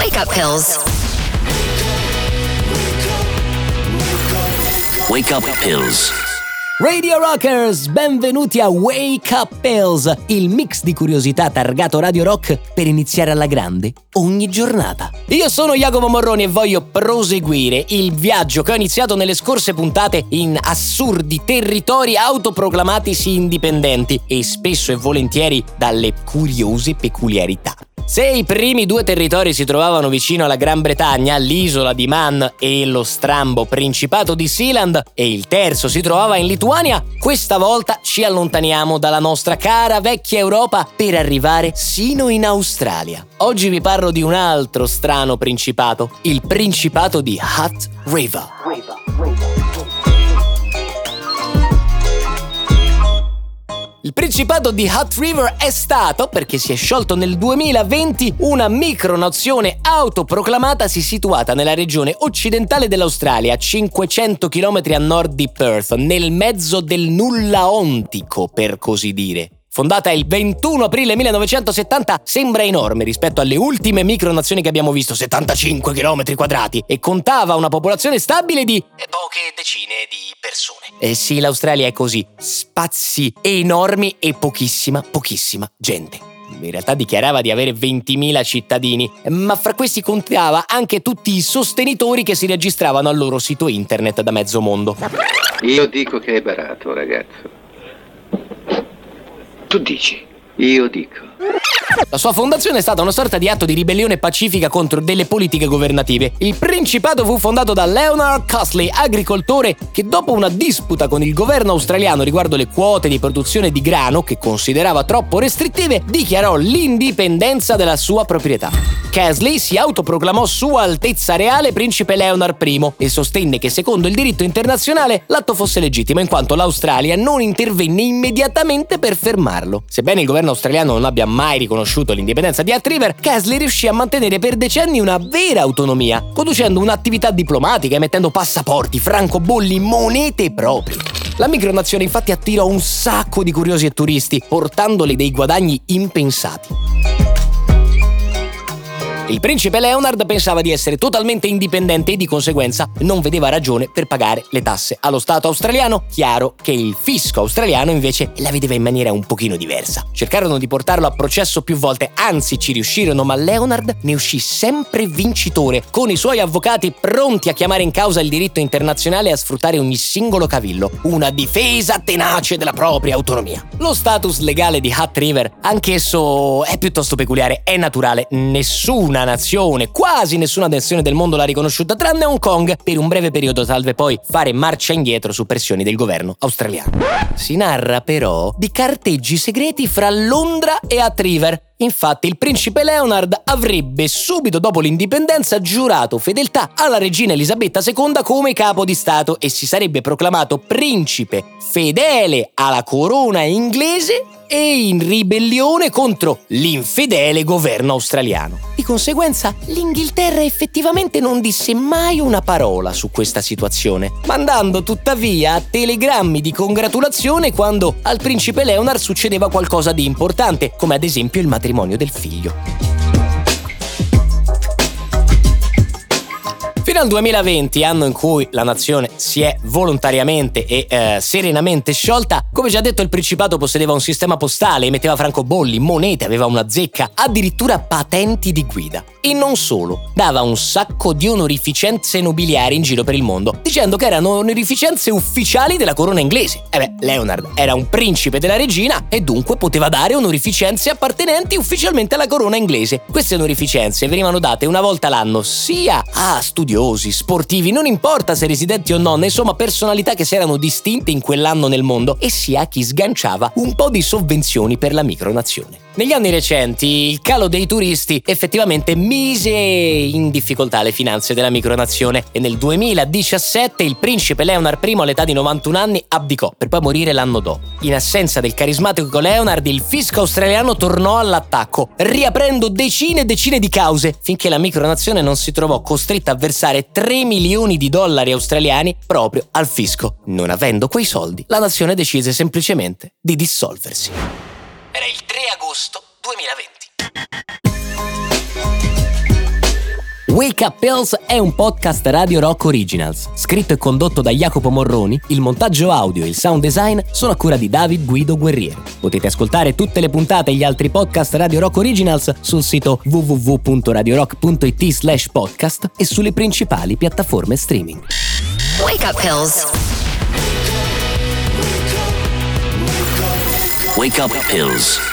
Wake up pills. Wake up pills. Radio Rockers, benvenuti a Wake Up Pills, il mix di curiosità targato Radio Rock per iniziare alla grande ogni giornata. Io sono Jacopo Morroni e voglio proseguire il viaggio che ho iniziato nelle scorse puntate in assurdi territori autoproclamatisi indipendenti e spesso e volentieri dalle curiose peculiarità. Se i primi due territori si trovavano vicino alla Gran Bretagna, l'isola di Man e lo strambo Principato di Sealand, e il terzo si trovava in Lituania, questa volta ci allontaniamo dalla nostra cara vecchia Europa per arrivare sino in Australia. Oggi vi parlo di un altro strano principato, il Principato di Hutt River. Il Principato di Hutt River è stato, perché si è sciolto nel 2020, una micronazione autoproclamatasi situata nella regione occidentale dell'Australia, a 500 km a nord di Perth, nel mezzo del nulla ontico, per così dire. Fondata il 21 aprile 1970, sembra enorme rispetto alle ultime micronazioni che abbiamo visto, 75 km quadrati, e contava una popolazione stabile di poche decine di persone. E sì, l'Australia è così, spazi enormi e pochissima gente. In realtà dichiarava di avere 20.000 cittadini, ma fra questi contava anche tutti i sostenitori che si registravano al loro sito internet da mezzo mondo. Io dico che è barato, ragazzo. Tu dici? Io dico. La sua fondazione è stata una sorta di atto di ribellione pacifica contro delle politiche governative. Il Principato fu fondato da Leonard Castley, agricoltore che dopo una disputa con il governo australiano riguardo le quote di produzione di grano, che considerava troppo restrittive, dichiarò l'indipendenza della sua proprietà. Castley si autoproclamò Sua Altezza Reale Principe Leonard I e sostenne che secondo il diritto internazionale l'atto fosse legittimo in quanto l'Australia non intervenne immediatamente per fermarlo. Sebbene il governo australiano non abbia mai riconosciuto l'indipendenza di Hutt River, Castley riuscì a mantenere per decenni una vera autonomia, conducendo un'attività diplomatica, emettendo passaporti, francobolli, monete proprie. La micronazione infatti attirò un sacco di curiosi e turisti, portandoli dei guadagni impensati. Il principe Leonard pensava di essere totalmente indipendente e di conseguenza non vedeva ragione per pagare le tasse allo Stato australiano. Chiaro che il fisco australiano invece la vedeva in maniera un pochino diversa. Cercarono di portarlo a processo più volte, anzi ci riuscirono, ma Leonard ne uscì sempre vincitore, con i suoi avvocati pronti a chiamare in causa il diritto internazionale e a sfruttare ogni singolo cavillo. Una difesa tenace della propria autonomia. Lo status legale di Hutt River, anch'esso è piuttosto peculiare, è naturale. Quasi nessuna nazione del mondo l'ha riconosciuta, tranne Hong Kong, per un breve periodo, salve poi fare marcia indietro su pressioni del governo australiano. Si narra però di carteggi segreti fra Londra e Hutt River. Infatti il principe Leonard avrebbe subito dopo l'indipendenza giurato fedeltà alla regina Elisabetta II come capo di Stato e si sarebbe proclamato principe fedele alla corona inglese e in ribellione contro l'infedele governo australiano. Di conseguenza, l'Inghilterra effettivamente non disse mai una parola su questa situazione, mandando tuttavia telegrammi di congratulazione quando al principe Leonard succedeva qualcosa di importante, come ad esempio il matrimonio del figlio. Fino al 2020, anno in cui la nazione si è volontariamente e serenamente sciolta, come già detto il Principato possedeva un sistema postale, emetteva francobolli, monete, aveva una zecca, addirittura patenti di guida. E non solo, dava un sacco di onorificenze nobiliari in giro per il mondo, dicendo che erano onorificenze ufficiali della corona inglese. Leonard era un principe della regina e dunque poteva dare onorificenze appartenenti ufficialmente alla corona inglese. Queste onorificenze venivano date una volta l'anno sia a studiosi, sportivi, non importa se residenti o no, insomma personalità che si erano distinte in quell'anno nel mondo, e sia a chi sganciava un po' di sovvenzioni per la micronazione. Negli anni recenti il calo dei turisti effettivamente mise in difficoltà le finanze della micronazione e nel 2017 il principe Leonard I all'età di 91 anni abdicò per poi morire l'anno dopo. In assenza del carismatico Leonard, il fisco australiano tornò all'attacco, riaprendo decine e decine di cause finché la micronazione non si trovò costretta a versare 3 milioni di dollari australiani proprio al fisco. Non avendo quei soldi, la nazione decise semplicemente di dissolversi. Era il 3 agosto 2020. Wake Up Pills è un podcast Radio Rock Originals, scritto e condotto da Jacopo Morroni, il montaggio audio e il sound design sono a cura di David Guido Guerriero. Potete ascoltare tutte le puntate e gli altri podcast Radio Rock Originals sul sito www.radiorock.it/podcast e sulle principali piattaforme streaming. Wake Up Pills. Wake Up Pills.